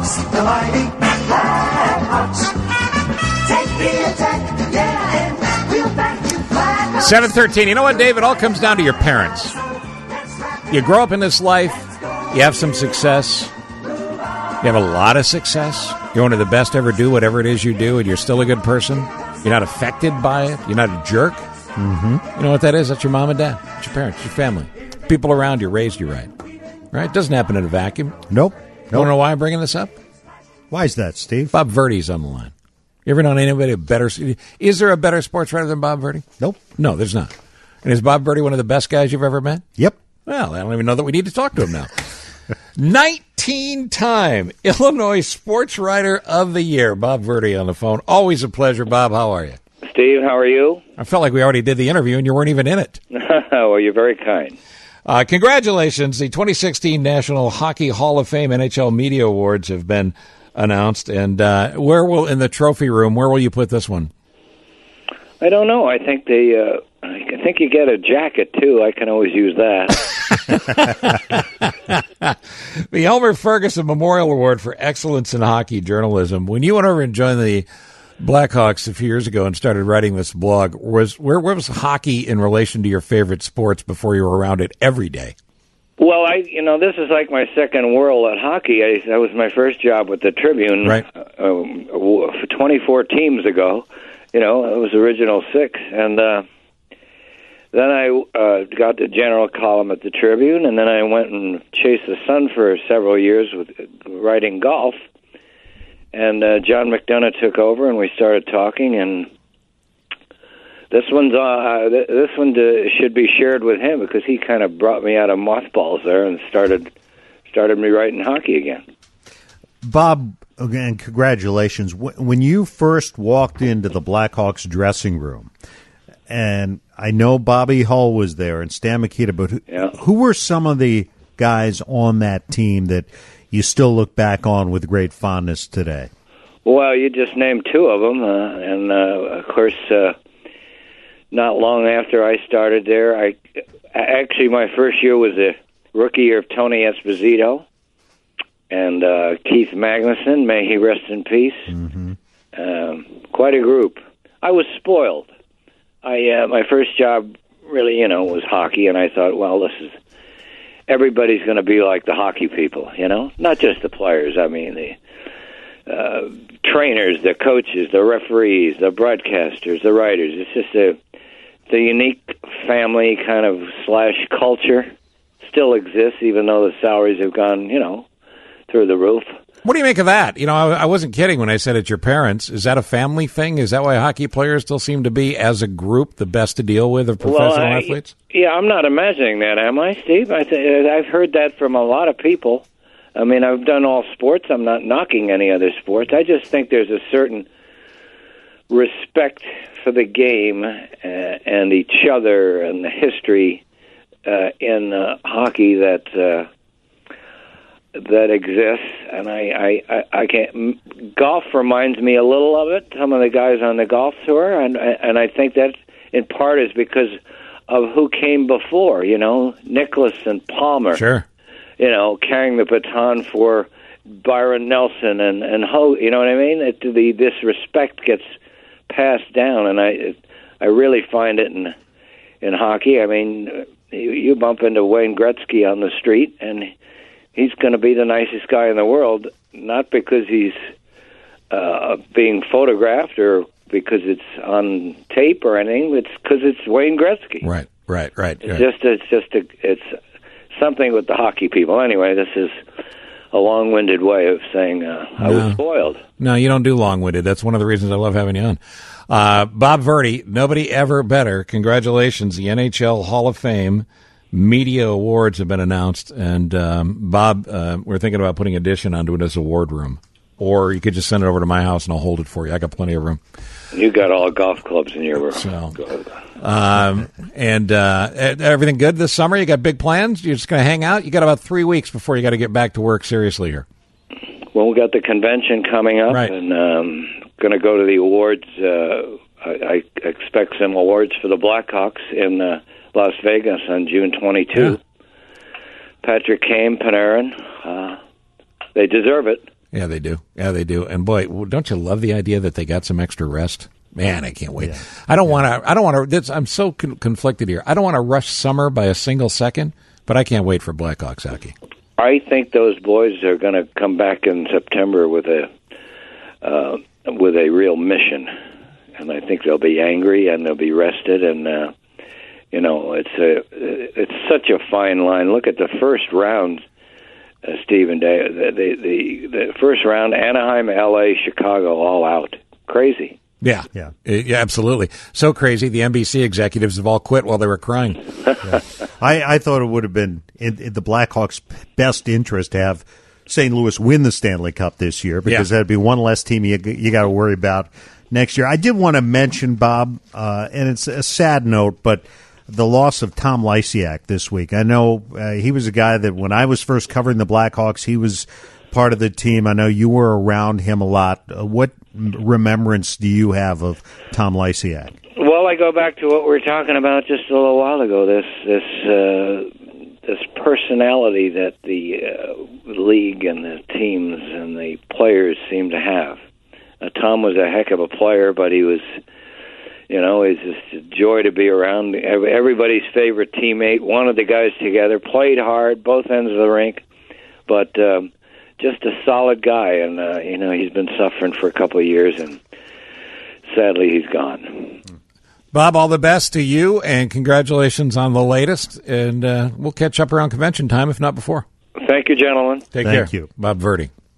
the mighty Blackhawks. Take the attack, yeah, and we'll back you Blackhawks. 7:13. You know what, Dave? It all comes down to your parents. You grow up in this life, you have some success, you have a lot of success, you're one of the best ever do whatever it is you do, and you're still a good person. You're not affected by it. You're not a jerk. Mm-hmm. You know what that is? That's your mom and dad. It's your parents, your family. People around you raised you right. Right? It doesn't happen in a vacuum. Nope. You don't know why I'm bringing this up? Why is that, Steve? Bob Verdi's on the line. You ever known anybody better? Is there a better sports writer than Bob Verdi? Nope. No, there's not. And is Bob Verdi one of the best guys you've ever met? Yep. Well, I don't even know that we need to talk to him now. 19-time Illinois Sports Writer of the Year, Bob Verdi on the phone. Always a pleasure, Bob. How are you? Steve, how are you? I felt like we already did the interview and you weren't even in it. Well, you're very kind. Congratulations. The 2016 National Hockey Hall of Fame NHL Media Awards have been announced. And in the trophy room, where will you put this one? I don't know. I think I think you get a jacket, too. I can always use that. The Elmer Ferguson Memorial Award for Excellence in Hockey Journalism. When you went over and joined the Blackhawks a few years ago and started writing this blog, where was hockey in relation to your favorite sports before you were around it every day? Well, this is like my second whirl at hockey. That was my first job with the Tribune, right? For 24 teams ago. It was original 6, and then I got the general column at the Tribune, and then I went and chased the sun for several years with writing golf. And John McDonough took over, and we started talking. And this one should be shared with him because he kind of brought me out of mothballs there and started me writing hockey again. Bob, again, congratulations. When you first walked into the Blackhawks dressing room, and I know Bobby Hull was there and Stan Mikita, but who were some of the guys on that team that you still look back on with great fondness today? Well, you just named 2 of them, and of course, not long after I started there, actually my first year was the rookie year of Tony Esposito and Keith Magnuson, may he rest in peace. Mm-hmm. Quite a group. I was spoiled. My first job really, was hockey, and I thought, well, everybody's going to be like the hockey people, not just the players. I mean, the trainers, the coaches, the referees, the broadcasters, the writers. It's just the unique family kind of / culture still exists, even though the salaries have gone, through the roof. What do you make of that? I wasn't kidding when I said it's your parents. Is that a family thing? Is that why hockey players still seem to be, as a group, the best to deal with of professional athletes? Yeah, I'm not imagining that, am I, Steve? I've heard that from a lot of people. I mean, I've done all sports. I'm not knocking any other sports. I just think there's a certain respect for the game and each other and the history in hockey that exists, and I can't. Golf reminds me a little of it. Some of the guys on the golf tour, and I think that in part is because of who came before. Nicklaus and Palmer. Sure. Carrying the baton for Byron Nelson and Ho. You know what I mean? This respect gets passed down, and I really find it in hockey. I mean, you bump into Wayne Gretzky on the street, and he's going to be the nicest guy in the world, not because he's being photographed or because it's on tape or anything. It's because it's Wayne Gretzky. Right. It's something with the hockey people. Anyway, this is a long-winded way of saying I was spoiled. No, you don't do long-winded. That's one of the reasons I love having you on. Bob Verdi, nobody ever better. Congratulations. The NHL Hall of Fame Media Awards have been announced, and Bob, we're thinking about putting addition onto it as a award room. Or you could just send it over to my house, and I'll hold it for you. I got plenty of room. You got all golf clubs in your room. So, and everything good this summer? You got big plans? You're just going to hang out? You got about 3 weeks before you got to get back to work seriously here. Well, we got the convention coming up, right, and going to go to the awards. I expect some awards for the Blackhawks in Las Vegas on June 22. Yeah. Patrick Kane, Panarin, they deserve it. Yeah, they do. Yeah, they do. And boy, don't you love the idea that they got some extra rest? Man, I can't wait. Yeah. I don't want to. I'm so conflicted here. I don't want to rush summer by a single second, but I can't wait for Blackhawks hockey. I think those boys are going to come back in September with a real mission, and I think they'll be angry and they'll be rested. And it's such a fine line. Look at the first round, Stephen. The first round: Anaheim, L.A., Chicago, all out. Crazy. Yeah, absolutely. So crazy, the NBC executives have all quit while they were crying. Yeah. I thought it would have been in the Blackhawks' best interest to have St. Louis win the Stanley Cup this year, because that'd be one less team you got to worry about next year. I did want to mention, Bob, and it's a sad note, but the loss of Tom Lysiak this week. I know he was a guy that when I was first covering the Blackhawks, he was part of the team. I know you were around him a lot. What remembrance do you have of Tom Lysiak? Well, I go back to what we were talking about just a little while ago. This personality that the league and the teams and the players seem to have. Tom was a heck of a player, but he was, he's just a joy to be around. Everybody's favorite teammate. Wanted the guys together. Played hard, both ends of the rink, but. Just a solid guy, and he's been suffering for a couple of years, and sadly he's gone. Bob, all the best to you, and congratulations on the latest, and we'll catch up around convention time, if not before. Thank you, gentlemen. Take care. Thank you. Bob Verdi.